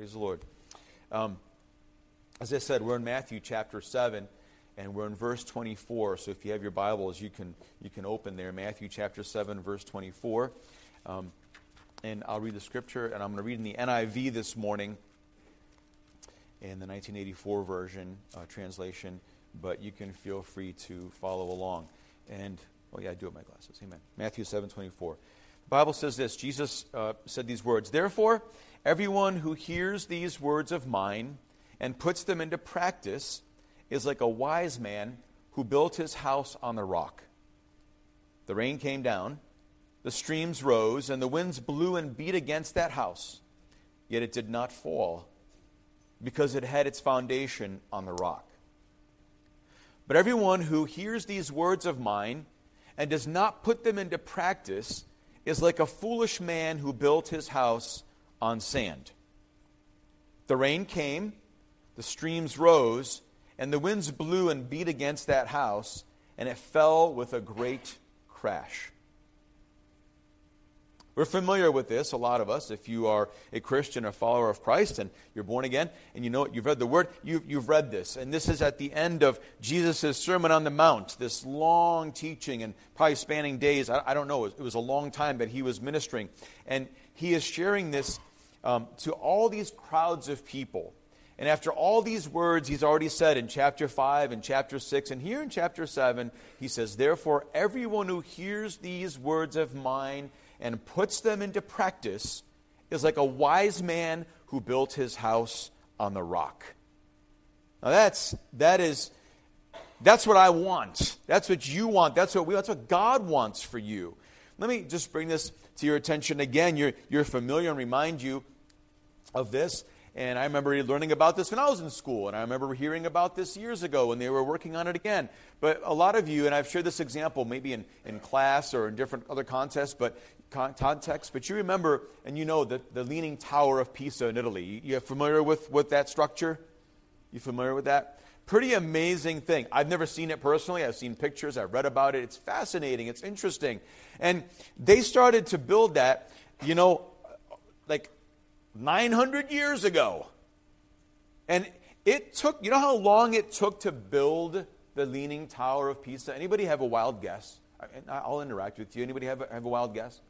Praise the Lord. As I said, we're in Matthew chapter 7, and we're in verse 24. So if you have your Bibles, you can open there. Matthew chapter 7, verse 24. And I'll read the scripture, and I'm going to read in the NIV this morning, in the 1984 version translation, but you can feel free to follow along. And, I do have my glasses. Amen. Matthew 7:24. The Bible says this. Jesus said these words, "Therefore, everyone who hears these words of mine and puts them into practice is like a wise man who built his house on the rock. The rain came down, the streams rose, and the winds blew and beat against that house. Yet it did not fall, because it had its foundation on the rock. But everyone who hears these words of mine and does not put them into practice is like a foolish man who built his house on sand. The rain came, the streams rose, and the winds blew and beat against that house, and it fell with a great crash." We're familiar with this, a lot of us. If you are a Christian, a follower of Christ, and you're born again, and you know it, you've read the Word, you've read this. And this is at the end of Jesus' Sermon on the Mount, this long teaching, and probably spanning days. I don't know. It was a long time that he was ministering. And he is sharing this to all these crowds of people. And after all these words he's already said in chapter 5 and chapter 6, and here in chapter 7, he says, "Therefore, everyone who hears these words of mine and puts them into practice is like a wise man who built his house on the rock." Now that's what I want. That's what you want. That's what God wants for you. Let me just bring this to your attention again. You're familiar, and remind you of this. And I remember learning about this when I was in school, and I remember hearing about this years ago when they were working on it again. But a lot of you, and I've shared this example maybe in class or in different other contexts, but you remember, and you know, the Leaning Tower of Pisa in Italy. You familiar with that structure? You familiar with that? Pretty amazing thing. I've never seen it personally. I've seen pictures. I've read about it. It's fascinating. It's interesting. And they started to build that, like 900 years ago. And it took, you know how long it took to build the Leaning Tower of Pisa? Anybody have a wild guess? I'll interact with you. Anybody have a wild guess?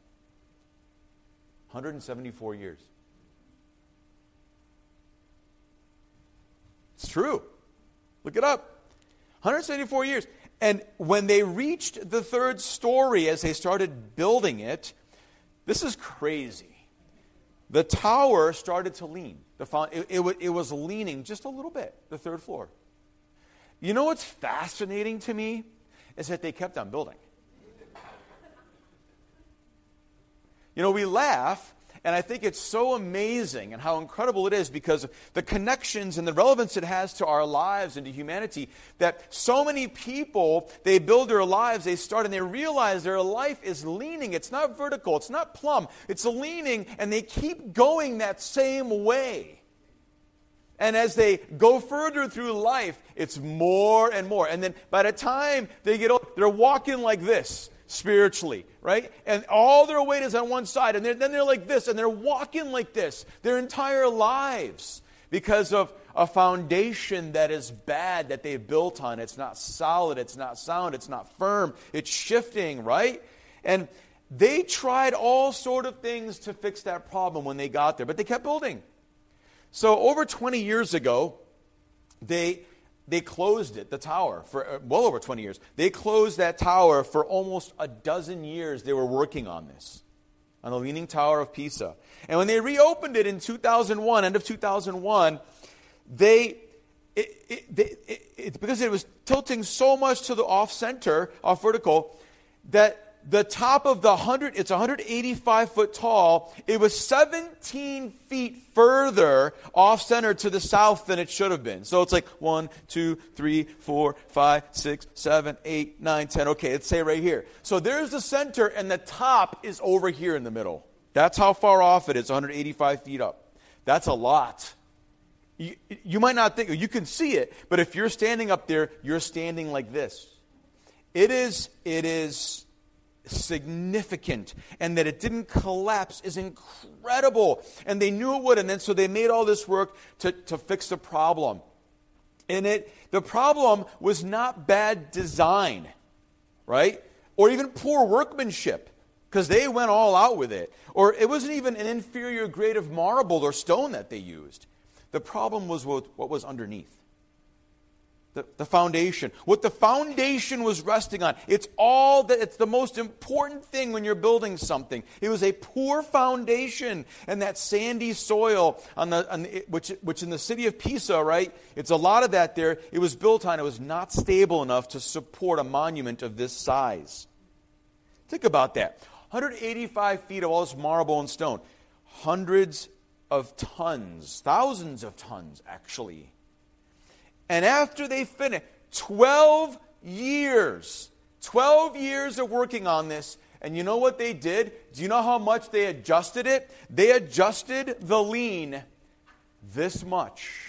174 years. It's true. Look it up. 174 years. And when they reached the third story, as they started building it, this is crazy. The tower started to lean. It was leaning just a little bit, the third floor. You know what's fascinating to me is that they kept on building. We laugh, and I think it's so amazing and how incredible it is because of the connections and the relevance it has to our lives and to humanity, that so many people, they build their lives, they start, and they realize their life is leaning. It's not vertical. It's not plumb. It's leaning, and they keep going that same way. And as they go further through life, it's more and more. And then by the time they get old, they're walking like this. Spiritually, right? And all their weight is on one side, and then they're like this, and they're walking like this their entire lives because of a foundation that is bad that they built on. It's not solid, it's not sound, it's not firm, it's shifting, right? And they tried all sort of things to fix that problem when they got there, but they kept building. So over 20 years ago, they closed it, the tower, for well over 20 years. They closed that tower for almost a dozen years. They were working on this, on the Leaning Tower of Pisa. And when they reopened it in 2001, end of 2001, because it was tilting so much to the off-center, off-vertical, that the top of it's 185 foot tall. It was 17 feet further off-center to the south than it should have been. So it's like 1, 2, 3, 4, 5, 6, 7, 8, 9, 10. Okay, let's say right here. So there's the center, and the top is over here in the middle. That's how far off it is, 185 feet up. That's a lot. You might not think, you can see it, but if you're standing up there, you're standing like this. It is significant, and that it didn't collapse is incredible. And they knew it would, and then so they made all this work to fix the problem. And the problem was not bad design, right? Or even poor workmanship, because they went all out with it. Or it wasn't even an inferior grade of marble or stone that they used. The problem was what was underneath. The foundation. What the foundation was resting on. It's the most important thing when you're building something. It was a poor foundation, and that sandy soil which in the city of Pisa, right? It's a lot of that there. It was built on. It was not stable enough to support a monument of this size. Think about that. 185 feet of all this marble and stone. Hundreds of tons, thousands of tons, actually. And after they finished, 12 years of working on this, and you know what they did? Do you know how much they adjusted it? They adjusted the lean this much.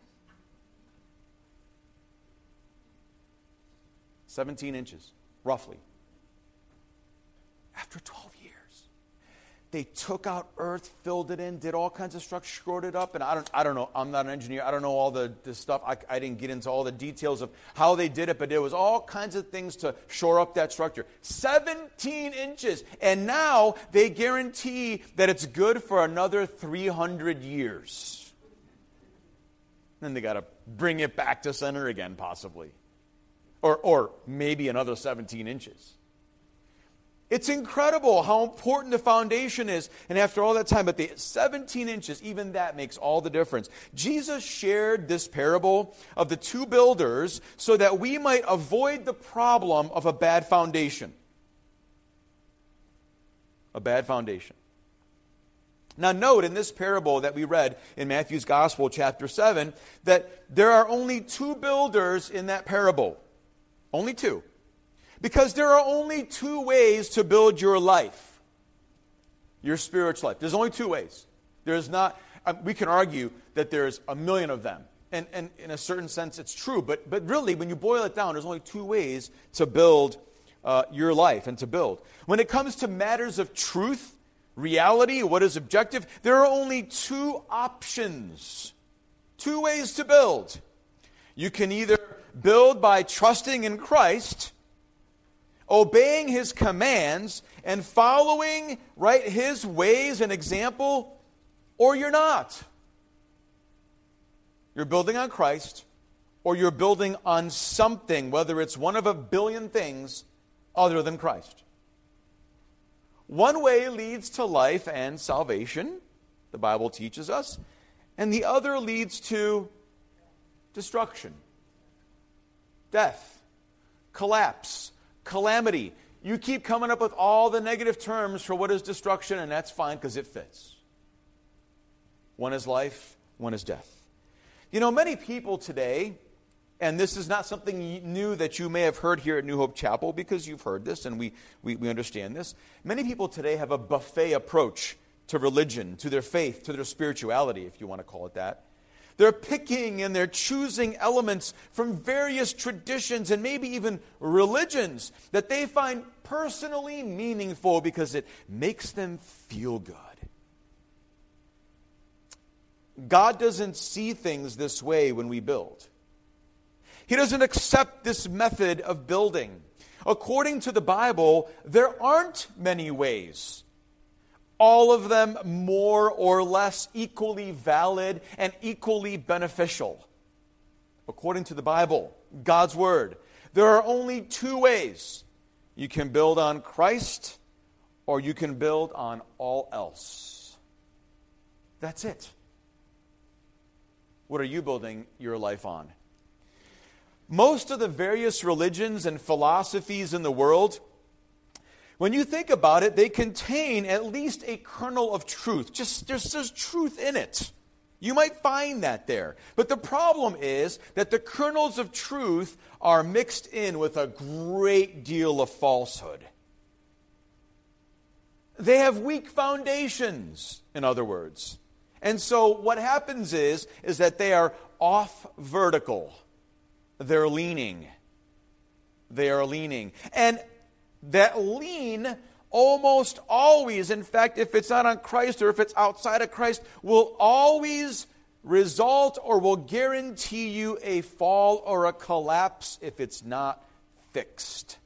17 inches, roughly. After 12 years. They took out earth, filled it in, did all kinds of structure, shored it up, and I don't know. I'm not an engineer. I don't know all the stuff. I didn't get into all the details of how they did it, but there was all kinds of things to shore up that structure. 17 inches, and now they guarantee that it's good for another 300 years. Then they got to bring it back to center again, possibly, or maybe another 17 inches. It's incredible how important the foundation is. And after all that time, but the 17 inches, even that makes all the difference. Jesus shared this parable of the two builders so that we might avoid the problem of a bad foundation. A bad foundation. Now note in this parable that we read in Matthew's Gospel, chapter 7, that there are only two builders in that parable. Only two. Because there are only two ways to build your life, your spiritual life. There's only two ways. There's not, we can argue that there's a million of them. And in a certain sense, it's true. But really, when you boil it down, there's only two ways to build your life and to build. When it comes to matters of truth, reality, what is objective, there are only two options. Two ways to build. You can either build by trusting in Christ, obeying His commands, and following, right, His ways and example, or you're not. You're building on Christ, or you're building on something, whether it's one of a billion things other than Christ. One way leads to life and salvation, the Bible teaches us, and the other leads to destruction, death, collapse, calamity. You keep coming up with all the negative terms for what is destruction, and that's fine because it fits. One is life, one is death. You know, many people today, and this is not something new that you may have heard here at New Hope Chapel, because you've heard this and we understand this. Many people today have a buffet approach to religion, to their faith, to their spirituality, if you want to call it that. They're picking and they're choosing elements from various traditions and maybe even religions that they find personally meaningful because it makes them feel good. God doesn't see things this way when we build. He doesn't accept this method of building. According to the Bible, there aren't many ways. All of them more or less equally valid and equally beneficial. According to the Bible, God's Word, there are only two ways. You can build on Christ, or you can build on all else. That's it. What are you building your life on? Most of the various religions and philosophies in the world, when you think about it, they contain at least a kernel of truth. There's truth in it. You might find that there. But the problem is that the kernels of truth are mixed in with a great deal of falsehood. They have weak foundations, in other words. And so what happens is that they are off vertical. They're leaning. They are leaning. And that lean almost always, in fact, if it's not on Christ or if it's outside of Christ, will always result or will guarantee you a fall or a collapse if it's not fixed.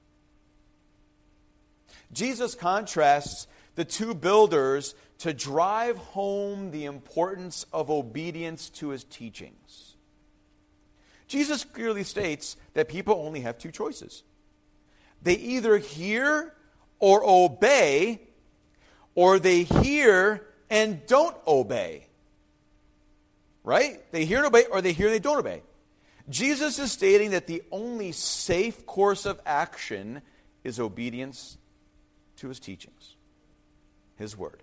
Jesus contrasts the two builders to drive home the importance of obedience to his teachings. Jesus clearly states that people only have two choices. They either hear or obey, or they hear and don't obey. Right? They hear and obey, or they hear and they don't obey. Jesus is stating that the only safe course of action is obedience to his teachings, his word.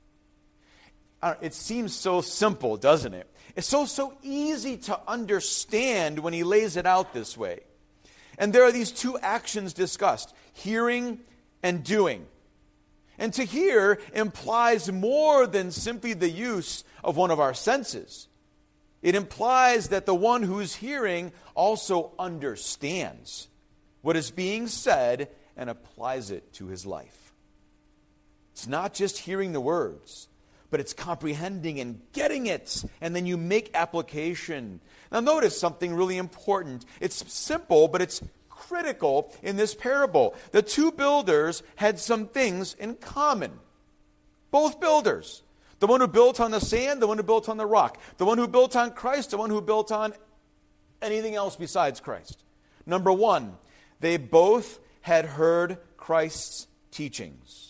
It seems so simple, doesn't it? It's so easy to understand when he lays it out this way. And there are these two actions discussed, hearing and doing. And to hear implies more than simply the use of one of our senses. It implies that the one who's hearing also understands what is being said and applies it to his life. It's not just hearing the words, but it's comprehending and getting it, and then you make application. Now notice something really important. It's simple, but it's critical in this parable. The two builders had some things in common. Both builders. The one who built on the sand, the one who built on the rock. The one who built on Christ, the one who built on anything else besides Christ. Number one, they both had heard Christ's teachings.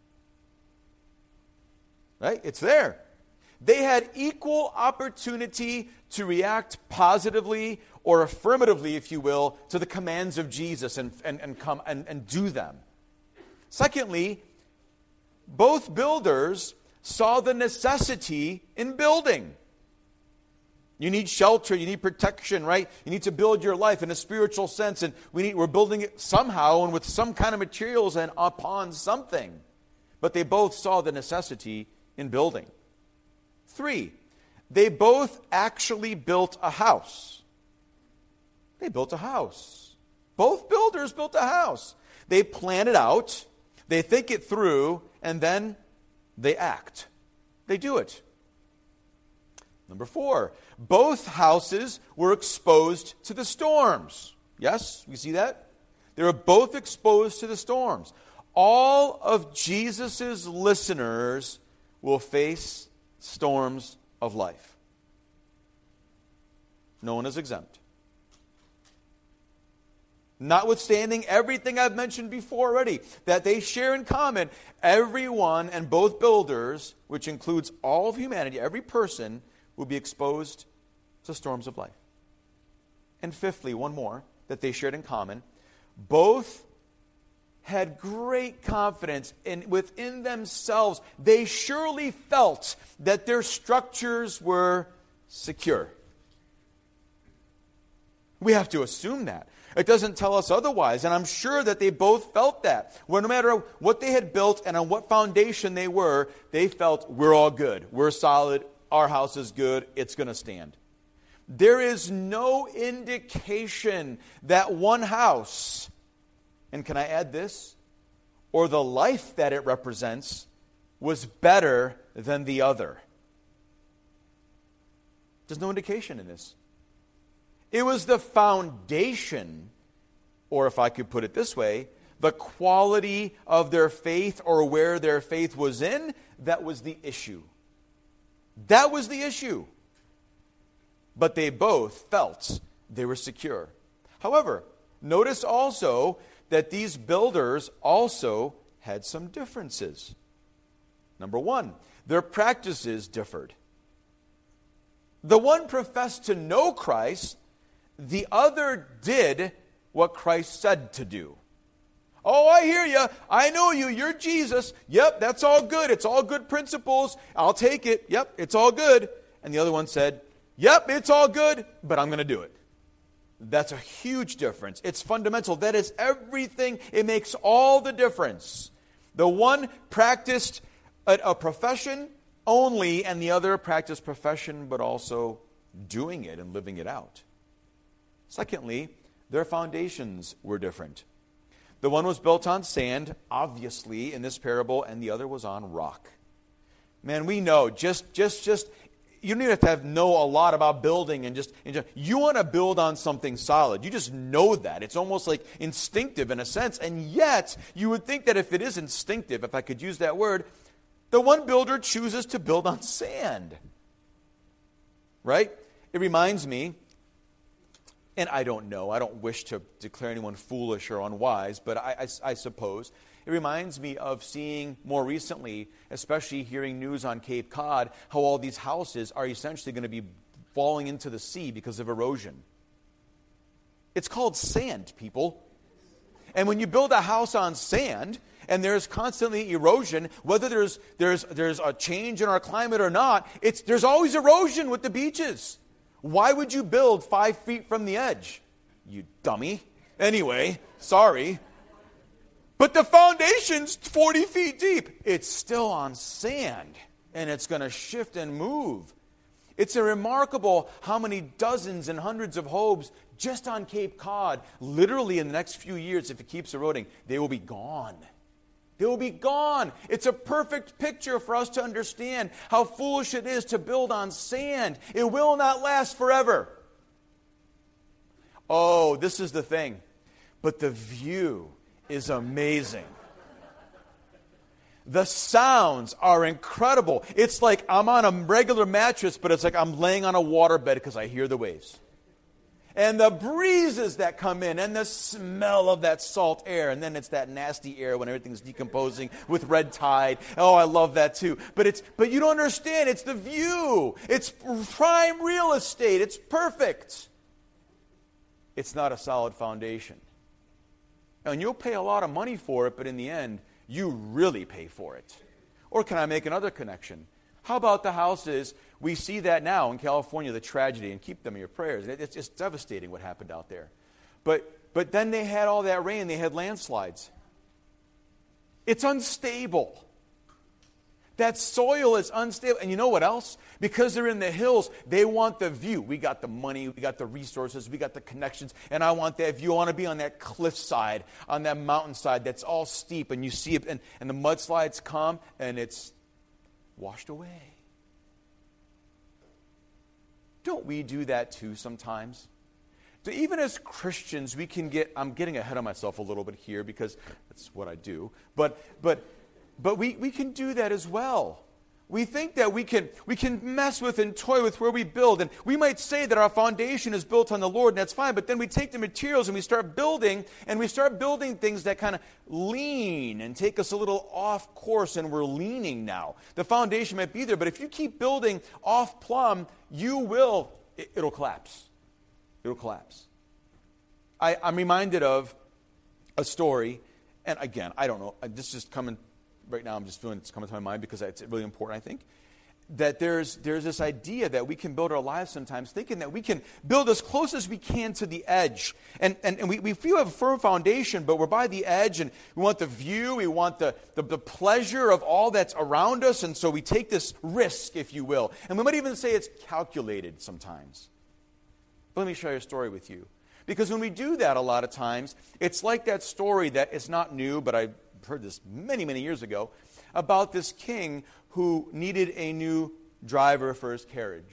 Right? It's there. They had equal opportunity to react positively or affirmatively, if you will, to the commands of Jesus and come and do them. Secondly, both builders saw the necessity in building. You need shelter, you need protection, right? You need to build your life in a spiritual sense, and we're building it somehow and with some kind of materials and upon something. But they both saw the necessity in building. 3, they both actually built a house. They built a house. Both builders built a house. They plan it out, they think it through, and then they act. They do it. Number 4, both houses were exposed to the storms. Yes, we see that? They were both exposed to the storms. All of Jesus' listeners will face storms of life. No one is exempt. Notwithstanding everything I've mentioned before already, that they share in common, everyone and both builders, which includes all of humanity, every person, will be exposed to storms of life. And fifthly, one more that they shared in common, both had great confidence within themselves. They surely felt that their structures were secure. We have to assume that. It doesn't tell us otherwise, and I'm sure that they both felt that. Well, no matter what they had built and on what foundation they were, they felt, we're all good. We're solid. Our house is good. It's going to stand. There is no indication that one house, and can I add this, or the life that it represents, was better than the other. There's no indication in this. It was the foundation, or if I could put it this way, the quality of their faith or where their faith was in, that was the issue. That was the issue. But they both felt they were secure. However, notice also that these builders also had some differences. Number 1, their practices differed. The one professed to know Christ, the other did what Christ said to do. Oh, I hear you. I know you. You're Jesus. Yep, that's all good. It's all good principles. I'll take it. Yep, it's all good. And the other one said, yep, it's all good, but I'm going to do it. That's a huge difference. It's fundamental. That is everything. It makes all the difference. The one practiced a profession only, and the other practiced profession, but also doing it and living it out. Secondly, their foundations were different. The one was built on sand, obviously, in this parable, and the other was on rock. Man, we know, just you don't even have to know a lot about building and you want to build on something solid. You just know that. It's almost like instinctive in a sense, and yet you would think that if it is instinctive, if I could use that word, the one builder chooses to build on sand. Right? It reminds me, and I don't know, I don't wish to declare anyone foolish or unwise, but I suppose it reminds me of seeing more recently, especially hearing news on Cape Cod, how all these houses are essentially going to be falling into the sea because of erosion. It's called sand, people. And when you build a house on sand, and there's constantly erosion, whether there's a change in our climate or not, there's always erosion with the beaches. Why would you build 5 feet from the edge? You dummy. Anyway, sorry. But the foundation's 40 feet deep. It's still on sand, and it's going to shift and move. It's remarkable how many dozens and hundreds of homes just on Cape Cod, literally in the next few years, if it keeps eroding, they will be gone. They will be gone. It's a perfect picture for us to understand how foolish it is to build on sand. It will not last forever. Oh, this is the thing. But the view is amazing. The sounds are incredible. It's like I'm on a regular mattress, but it's like I'm laying on a waterbed because I hear the waves. And the breezes that come in, and the smell of that salt air, and then it's that nasty air when everything's decomposing with red tide. Oh, I love that too. But you don't understand. It's the view. It's prime real estate. It's perfect. It's not a solid foundation. And you'll pay a lot of money for it, but in the end, you really pay for it. Or can I make another connection? How about the houses? We see that now in California, the tragedy, and keep them in your prayers. It's just devastating what happened out there. But then they had all that rain, they had landslides. It's unstable. That soil is unstable. And you know what else? Because they're in the hills, they want the view. We got the money, we got the resources, we got the connections, and I want that view. I want to be on that cliffside, on that mountainside that's all steep, and you see it, and the mudslides come, and it's washed away. Don't we do that too sometimes? So even as Christians, we can I'm getting ahead of myself a little bit here because that's what I do, but we can do that as well. We think that we can mess with and toy with where we build. And we might say that our foundation is built on the Lord, and that's fine. But then we take the materials and we start building things that kind of lean and take us a little off course, and we're leaning now. The foundation might be there, but if you keep building off plumb, it'll collapse. It'll collapse. I'm reminded of a story, and again, I don't know, this is just coming right now, I'm just feeling it's coming to my mind because it's really important, I think, that there's this idea that we can build our lives sometimes thinking that we can build as close as we can to the edge. And we feel we have a firm foundation, but we're by the edge, and we want the view, we want the pleasure of all that's around us, and so we take this risk, if you will. And we might even say it's calculated sometimes. But let me share a story with you. Because when we do that a lot of times, it's like that story that is not new, but I heard this many, many years ago, about this king who needed a new driver for his carriage.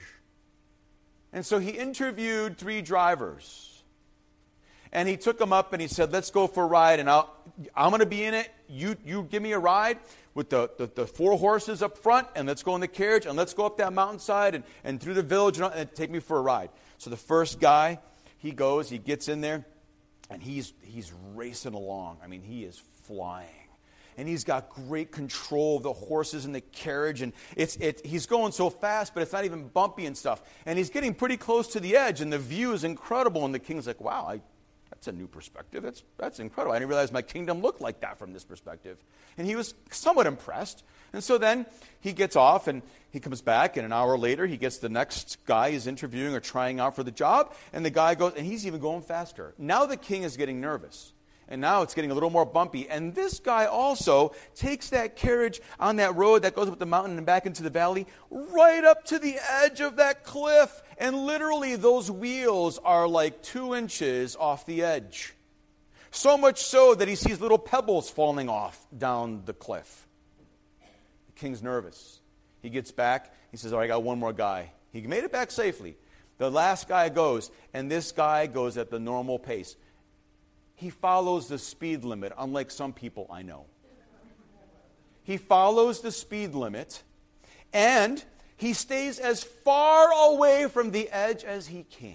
And so he interviewed 3 drivers. And he took them up and he said, let's go for a ride, and I'm going to be in it. You give me a ride with the 4 horses up front, and let's go in the carriage, and let's go up that mountainside and through the village and take me for a ride. So the first guy, he goes, he gets in there, and he's racing along. I mean, he is flying. And he's got great control of the horses and the carriage, and he's going so fast, but it's not even bumpy and stuff. And he's getting pretty close to the edge, and the view is incredible. And the king's like, wow, that's a new perspective. That's incredible. I didn't realize my kingdom looked like that from this perspective. And he was somewhat impressed. And so then he gets off, and he comes back, and an hour later, he gets the next guy he's interviewing or trying out for the job, and the guy goes, and he's even going faster. Now the king is getting nervous. And now it's getting a little more bumpy. And this guy also takes that carriage on that road that goes up the mountain and back into the valley, right up to the edge of that cliff. And literally those wheels are like 2 inches off the edge. So much so that he sees little pebbles falling off down the cliff. The king's nervous. He gets back. He says, all right, I got one more guy. He made it back safely. The last guy goes, and this guy goes at the normal pace. He follows the speed limit, unlike some people I know. He follows the speed limit, and he stays as far away from the edge as he can.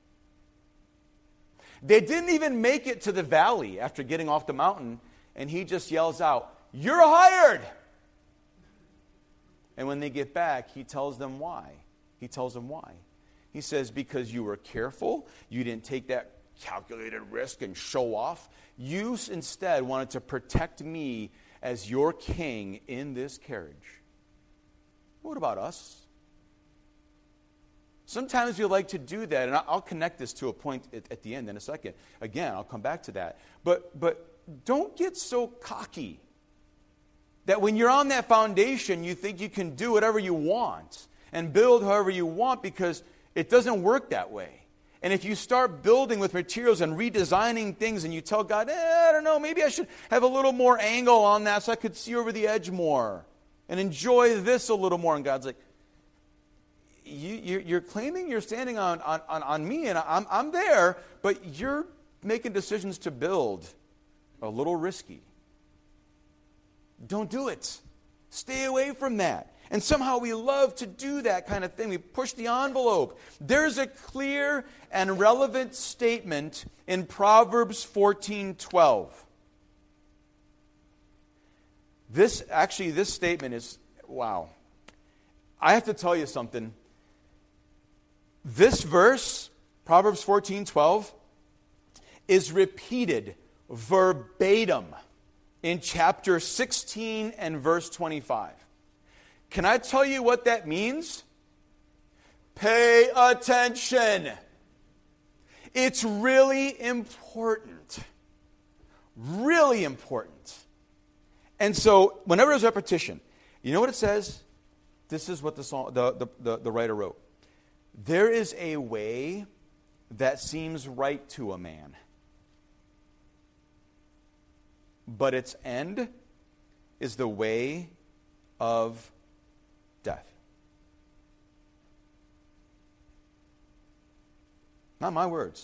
They didn't even make it to the valley after getting off the mountain, and he just yells out, "You're hired!" And when they get back, he tells them why. He tells them why. He says, because you were careful, you didn't take that calculated risk and show off. You instead wanted to protect me as your king in this carriage. What about us? Sometimes we like to do that, and I'll connect this to a point at the end in a second. Again, I'll come back to that. But don't get so cocky that when you're on that foundation, you think you can do whatever you want and build however you want, because it doesn't work that way. And if you start building with materials and redesigning things and you tell God, I don't know, maybe I should have a little more angle on that so I could see over the edge more and enjoy this a little more. And God's like, you're claiming you're standing on me, and I'm there, but you're making decisions to build a little risky. Don't do it. Stay away from that. And somehow we love to do that kind of thing. We push the envelope. There's a clear and relevant statement in Proverbs 14:12. This statement is, wow. I have to tell you something. This verse, Proverbs 14:12, is repeated verbatim in chapter 16 and verse 25. Can I tell you what that means? Pay attention. It's really important. Really important. And so, whenever there's repetition, you know what it says? This is what the writer wrote. There is a way that seems right to a man, but its end is the way of death. Not my words.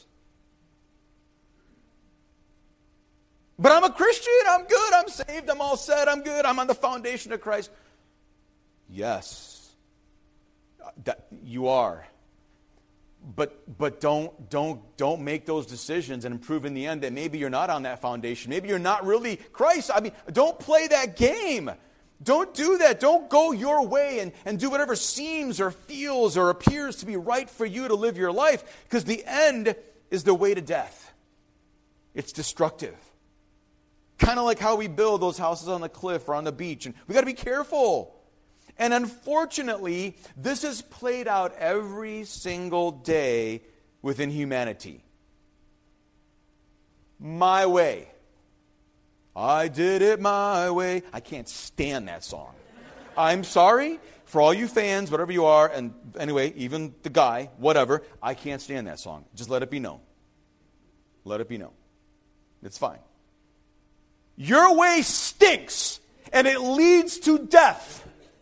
But I'm a Christian, I'm good, I'm saved, I'm all set, I'm good, I'm on the foundation of Christ. Yes, you are. But don't make those decisions and prove in the end that maybe you're not on that foundation. Maybe you're not really Christ. I mean, don't play that game. Don't do that. Don't go your way and do whatever seems or feels or appears to be right for you to live your life, because the end is the way to death. It's destructive. Kind of like how we build those houses on the cliff or on the beach. And we got to be careful. And unfortunately, this is played out every single day within humanity. My way. I did it my way. I can't stand that song. I'm sorry for all you fans, whatever you are, and anyway, even the guy, whatever, I can't stand that song. Just let it be known. Let it be known. It's fine. Your way stinks, and it leads to death.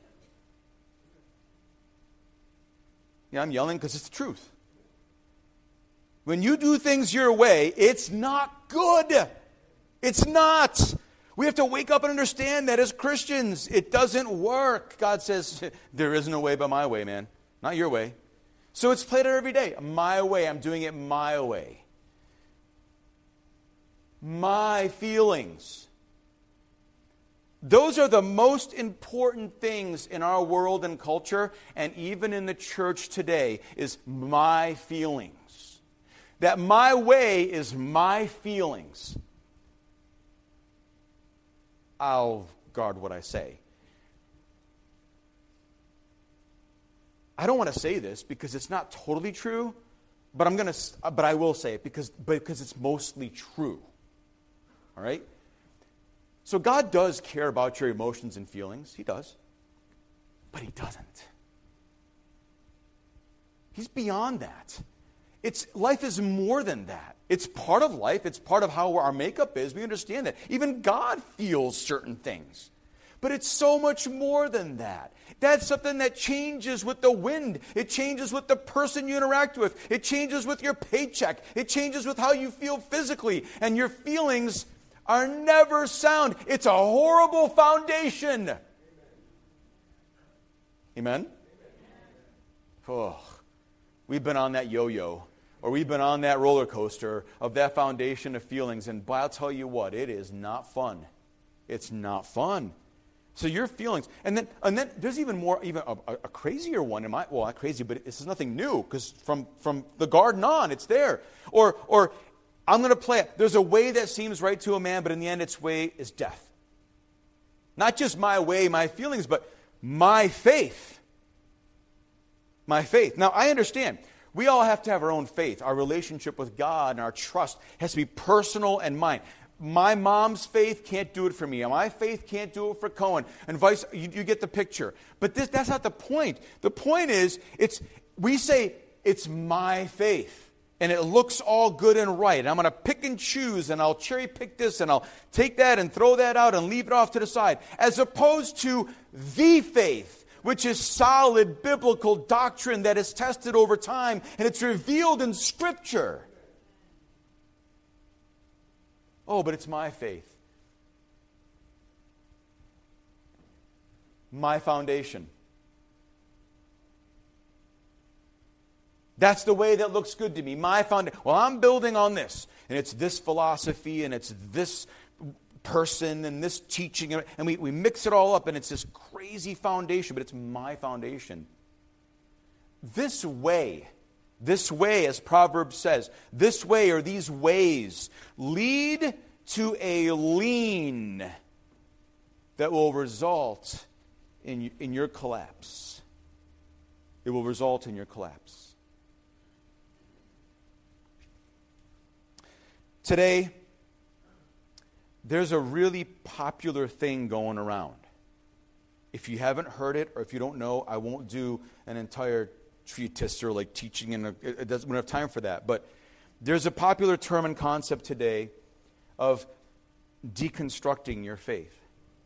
Yeah, I'm yelling because it's the truth. When you do things your way, it's not good. It's not. We have to wake up and understand that as Christians, it doesn't work. God says, there isn't a way but my way, man. Not your way. So it's played out every day. My way. I'm doing it my way. My feelings. Those are the most important things in our world and culture, and even in the church today, is my feelings. That my way is my feelings. I'll guard what I say. I don't want to say this because it's not totally true, but I will say it because it's mostly true. All right? So God does care about your emotions and feelings. He does. But He doesn't. He's beyond that. life is more than that. It's part of life. It's part of how our makeup is. We understand that. Even God feels certain things. But it's so much more than that. That's something that changes with the wind. It changes with the person you interact with. It changes with your paycheck. It changes with how you feel physically. And your feelings are never sound. It's a horrible foundation. Amen? Oh, we've been on that yo-yo, or we've been on that roller coaster of that foundation of feelings. And boy, I'll tell you what, it is not fun. It's not fun. So your feelings, and then there's even a crazier one. Not crazy, but this is nothing new, because from the garden on, it's there. Or I'm going to play it. There's a way that seems right to a man, but in the end, its way is death. Not just my way, my feelings, but my faith. My faith. Now, I understand. We all have to have our own faith. Our relationship with God and our trust has to be personal and mine. My mom's faith can't do it for me. My faith can't do it for Cohen. And you get the picture. But that's not the point. The point is, we say, it's my faith. And it looks all good and right. And I'm going to pick and choose, and I'll cherry pick this, and I'll take that and throw that out and leave it off to the side. As opposed to the faith, which is solid biblical doctrine that is tested over time, and it's revealed in Scripture. Oh, but it's my faith. My foundation. That's the way that looks good to me. My foundation. Well, I'm building on this. And it's this philosophy, and it's this person, and this teaching. And we mix it all up, and it's this crazy foundation. But it's my foundation. This way, as Proverbs says, this way or these ways lead to a lean that will result in your collapse. It will result in your collapse. Today, there's a really popular thing going around. If you haven't heard it, or if you don't know, I won't do an entire treatise or like teaching, and we don't have time for that. But there's a popular term and concept today of deconstructing your faith.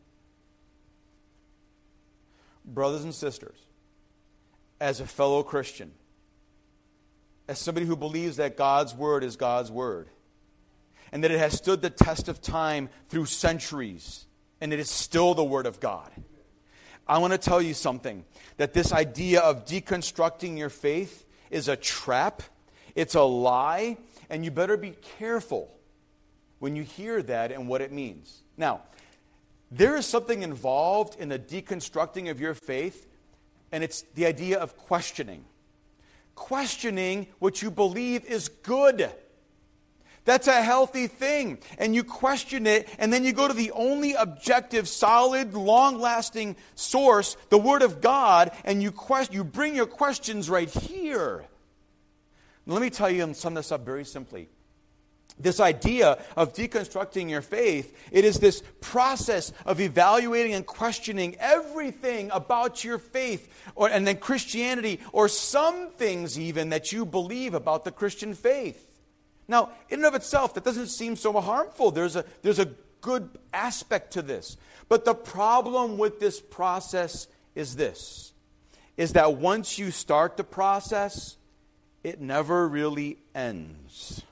Brothers and sisters, as a fellow Christian, as somebody who believes that God's Word is God's Word, and that it has stood the test of time through centuries, and it is still the Word of God, I want to tell you something, that this idea of deconstructing your faith is a trap, it's a lie, and you better be careful when you hear that and what it means. Now, there is something involved in the deconstructing of your faith, and it's the idea of questioning. Questioning what you believe is good. That's a healthy thing. And you question it, and then you go to the only objective, solid, long-lasting source, the Word of God, and you bring your questions right here. Now, let me tell you and sum this up very simply. This idea of deconstructing your faith, it is this process of evaluating and questioning everything about your faith, and then Christianity, or some things even that you believe about the Christian faith. Now, in and of itself, that doesn't seem so harmful. There's a good aspect to this. But the problem with this process is this, is that once you start the process, it never really ends.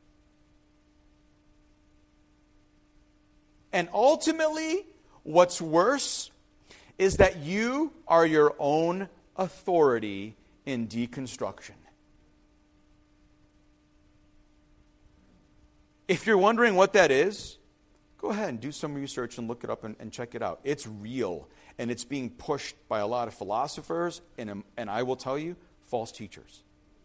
And ultimately, what's worse is that you are your own authority in deconstruction. If you're wondering what that is, go ahead and do some research and look it up and check it out. It's real, and it's being pushed by a lot of philosophers and I will tell you, false teachers.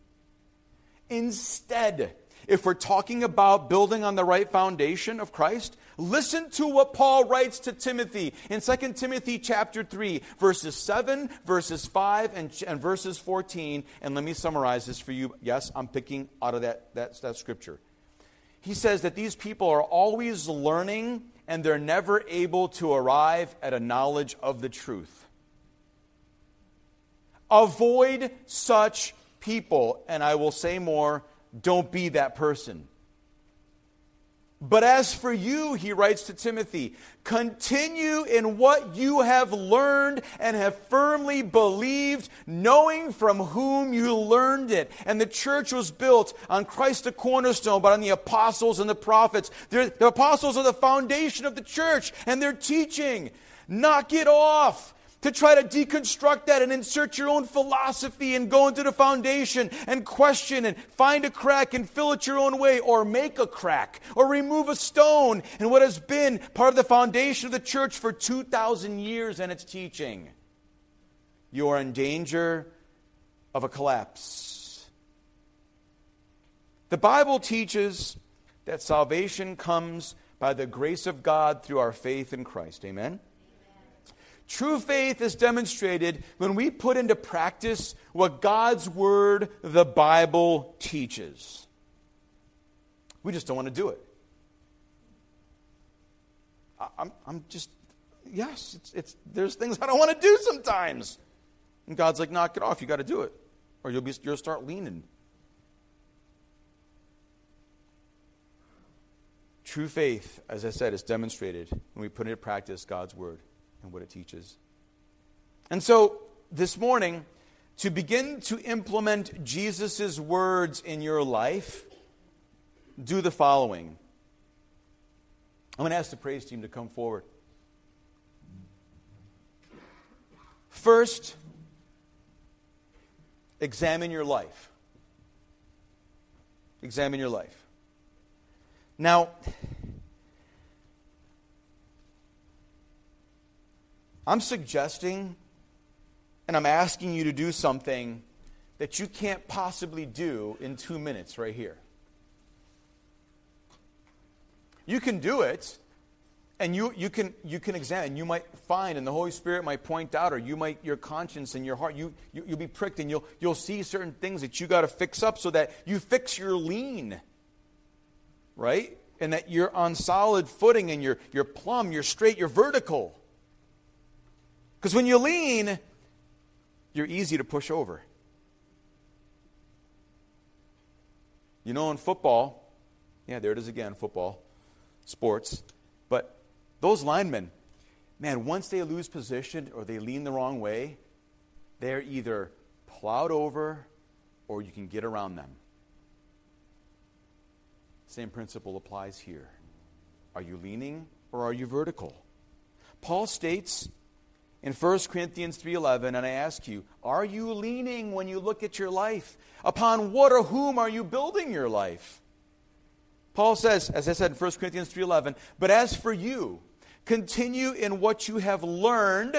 Instead, if we're talking about building on the right foundation of Christ, listen to what Paul writes to Timothy in 2 Timothy chapter 3, verses 7, verses 5, and verses 14. And let me summarize this for you. Yes, I'm picking out of that scripture. He says that these people are always learning, and they're never able to arrive at a knowledge of the truth. Avoid such people, and I will say more, Don't be that person. But as for you, he writes to Timothy, continue in what you have learned and have firmly believed, knowing from whom you learned it. And the church was built on Christ the cornerstone, but on the apostles and the prophets. The apostles are the foundation of the church, and they're teaching. Knock it off. To try to deconstruct that and insert your own philosophy and go into the foundation and question and find a crack and fill it your own way, or make a crack or remove a stone in what has been part of the foundation of the church for 2,000 years and its teaching. You are in danger of a collapse. The Bible teaches that salvation comes by the grace of God through our faith in Christ. Amen? True faith is demonstrated when we put into practice what God's Word, the Bible, teaches. We just don't want to do it. There's things I don't want to do sometimes. And God's like, knock it off, you got to do it. Or you'll start leaning. True faith, as I said, is demonstrated when we put into practice God's Word and what it teaches. And so, this morning, to begin to implement Jesus' words in your life, do the following. I'm going to ask the praise team to come forward. First, examine your life. Examine your life. Now, I'm suggesting and I'm asking you to do something that you can't possibly do in 2 minutes right here. You can do it, and you can examine. You might find, and the Holy Spirit might point out, or your conscience and your heart, you'll be pricked, and you'll see certain things that you got to fix up so that you fix your lean, right? And that you're on solid footing, and you're plumb, you're straight, you're vertical. Because when you lean, you're easy to push over. You know, in football, yeah, there it is again, football, sports, but those linemen, man, once they lose position or they lean the wrong way, they're either plowed over or you can get around them. Same principle applies here. Are you leaning or are you vertical? Paul states in 1 Corinthians 3:11, and I ask you, are you leaning when you look at your life? Upon what or whom are you building your life? Paul says, as I said in 1 Corinthians 3:11, but as for you, continue in what you have learned,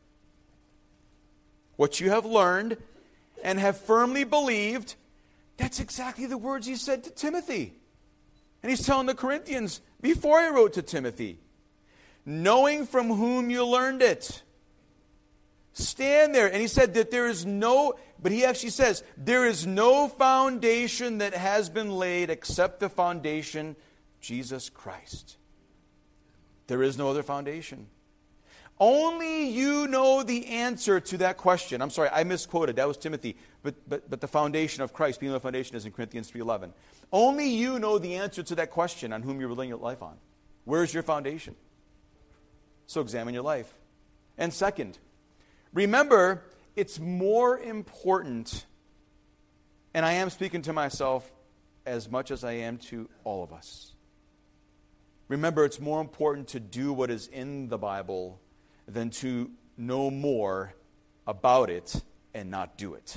and have firmly believed. That's exactly the words he said to Timothy. And he's telling the Corinthians before he wrote to Timothy, knowing from whom you learned it. Stand there. And he said that but he actually says, there is no foundation that has been laid except the foundation, Jesus Christ. There is no other foundation. Only you know the answer to that question. I'm sorry, I misquoted. That was Timothy. But the foundation of Christ, being the foundation, is in Corinthians 3:11. Only you know the answer to that question on whom you're building your life on. Where's your foundation? So examine your life. And second, remember, it's more important, and I am speaking to myself as much as I am to all of us. Remember, it's more important to do what is in the Bible than to know more about it and not do it.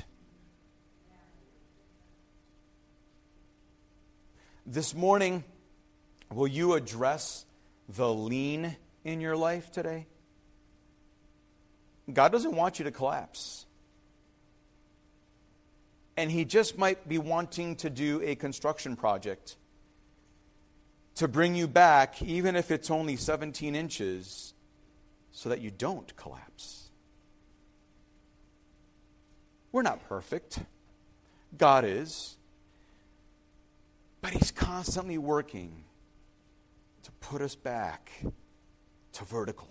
This morning, will you address the lean in your life today? God doesn't want you to collapse. And He just might be wanting to do a construction project to bring you back, even if it's only 17 inches, so that you don't collapse. We're not perfect. God is. But He's constantly working to put us back to vertical.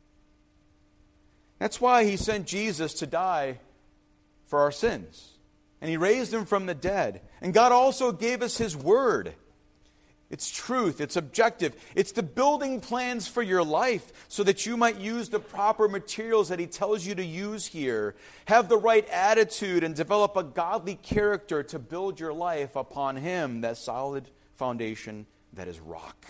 That's why He sent Jesus to die for our sins. And He raised Him from the dead. And God also gave us His Word. It's truth. It's objective. It's the building plans for your life so that you might use the proper materials that He tells you to use here. Have the right attitude and develop a godly character to build your life upon Him, that solid foundation that is rock.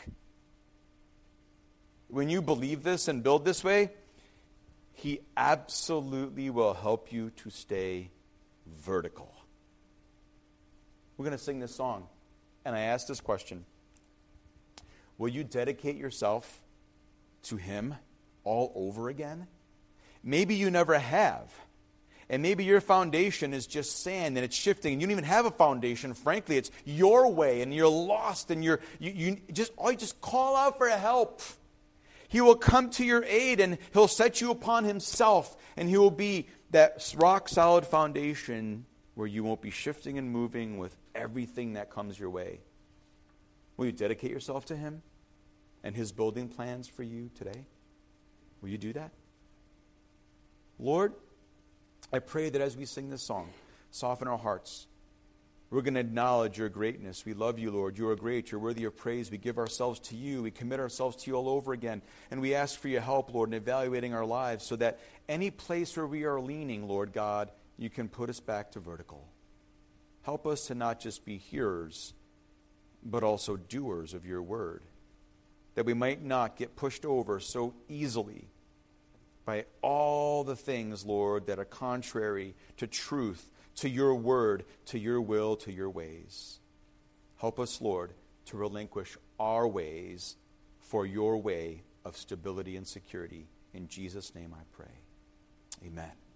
When you believe this and build this way, He absolutely will help you to stay vertical. We're going to sing this song, and I ask this question. Will you dedicate yourself to Him all over again? Maybe you never have. And maybe your foundation is just sand and it's shifting and you don't even have a foundation. Frankly, it's your way and you're lost and you just call out for help. He will come to your aid and He'll set you upon Himself, and He will be that rock solid foundation where you won't be shifting and moving with everything that comes your way. Will you dedicate yourself to Him and His building plans for you today? Will you do that? Lord, I pray that as we sing this song, soften our hearts. We're going to acknowledge Your greatness. We love You, Lord. You are great. You're worthy of praise. We give ourselves to You. We commit ourselves to You all over again. And we ask for Your help, Lord, in evaluating our lives so that any place where we are leaning, Lord God, You can put us back to vertical. Help us to not just be hearers, but also doers of Your word, that we might not get pushed over so easily by all the things, Lord, that are contrary to truth, to Your word, to Your will, to Your ways. Help us, Lord, to relinquish our ways for Your way of stability and security. In Jesus' name I pray. Amen.